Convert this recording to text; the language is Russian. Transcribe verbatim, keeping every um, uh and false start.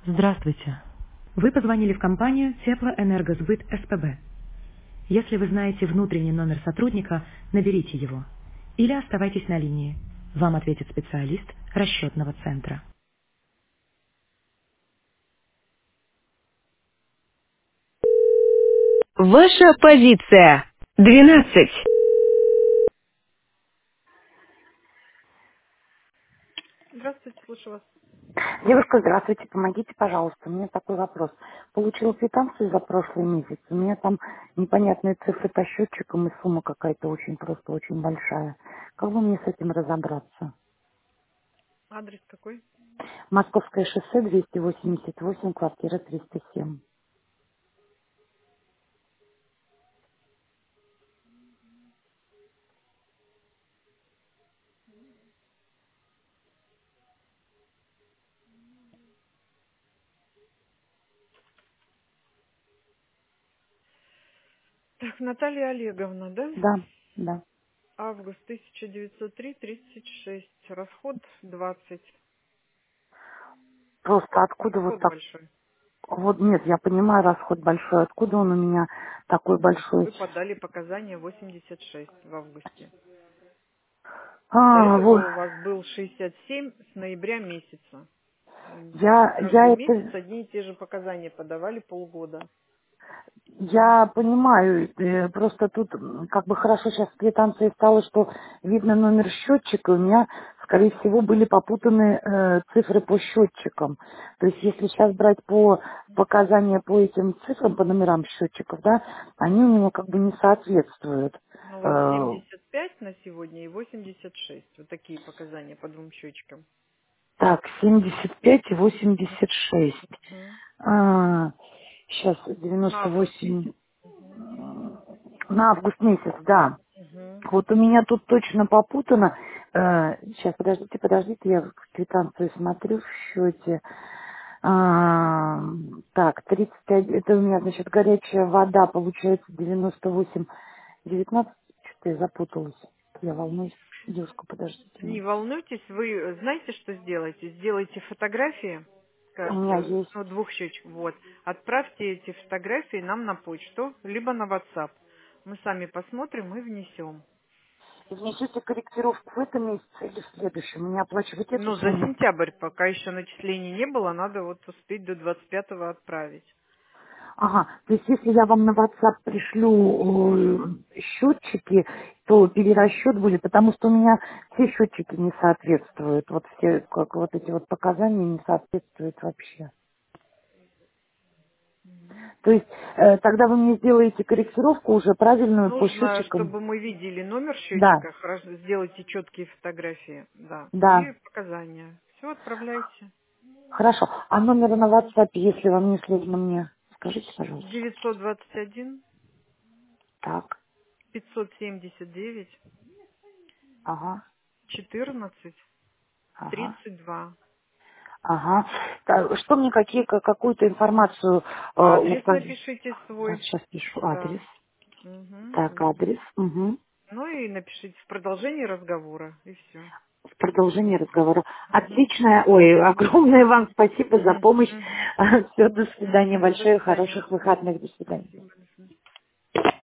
Здравствуйте. Вы позвонили в компанию Теплоэнергосбыт СПБ. Если вы знаете внутренний номер сотрудника, наберите его. Или оставайтесь на линии. Вам ответит специалист расчетного центра. Ваша позиция. Двенадцать. Здравствуйте, слушаю вас. Девушка, здравствуйте, помогите, пожалуйста. У меня такой вопрос. Получила квитанцию за прошлый месяц. У меня там непонятные цифры по счетчикам и сумма какая-то очень просто, очень большая. Как бы мне с этим разобраться? Адрес какой? Московское шоссе, двести восемьдесят восемь, квартира триста семь. Так, Наталья Олеговна, да? Да, да. Август тысяча девятьсот три, тридцать шесть. Расход двадцать. Просто откуда вот Расход так? большой. Вот нет, я понимаю, расход большой. Откуда он у меня такой большой? Вы подали показания восемьдесят шесть в августе. До А, вот. этого у вас был шестьдесят семь с ноября месяца. М, Я, Каждый я месяц это одни и те же показания подавали полгода. Я понимаю, э, просто тут м, как бы хорошо сейчас в квитанции стало, что видно номер счетчика, у меня, скорее всего, были попутаны э, цифры по счетчикам. То есть если сейчас брать по показания по этим цифрам, по номерам счетчиков, да, они у меня как бы не соответствуют. Ну, у вас Э, семьдесят пять на сегодня и восемьдесят шесть. Вот такие показания по двум счетчикам. так, семьдесят пять и восемьдесят шесть. Мгм. А, сейчас На девяносто август восемь месяц. Мгм. на август месяц, да. Мгм. Вот у меня тут точно попутано. Э, сейчас, подождите, подождите, я квитанцию смотрю в счете. А, так, тридцать один, это у меня, значит, горячая вода, получается, девяносто восемь, девятнадцать, что-то я запуталась. Я волнуюсь. Девушка, подождите. Не волнуйтесь, вы знаете, что сделайте? Сделайте фотографии У меня каждую, есть. ну, двух счетчиков, вот. Отправьте эти фотографии нам на почту, либо на WhatsApp. Мы сами посмотрим и внесем. Внесете корректировку в этом месяце или в следующем? Мне оплачивать эту Ну, за сумму? сентябрь пока еще начислений не было, надо вот успеть до двадцать пятого отправить. Ага, то есть если я вам на WhatsApp пришлю э, счетчики, то перерасчет будет, потому что у меня все счетчики не соответствуют. Вот все, как вот эти вот показания не соответствуют вообще. То есть э, тогда вы мне сделаете корректировку уже правильную по Нужно, счетчикам. чтобы мы видели номер Да, счетчика, хорошо, сделайте четкие фотографии, да, и да, показания. Все, отправляйте. хорошо. А номер на WhatsApp, если вам не сложно мне, скажите, пожалуйста. девятьсот двадцать один Так, пятьсот семьдесят девять ага, четырнадцать ага. тридцать два. Ага. Так, что мне какие, ка- какую-то информацию э, Адрес указать? напишите Так, свой. сейчас пишу Да. адрес. Мгм. Так, адрес. Угу. Ну и напишите в продолжении разговора, и все. В продолжение разговора. Отличное. Ой, огромное вам спасибо за помощь. Все, до свидания. До Большое, свидания. хороших выходных. До свидания. Спасибо.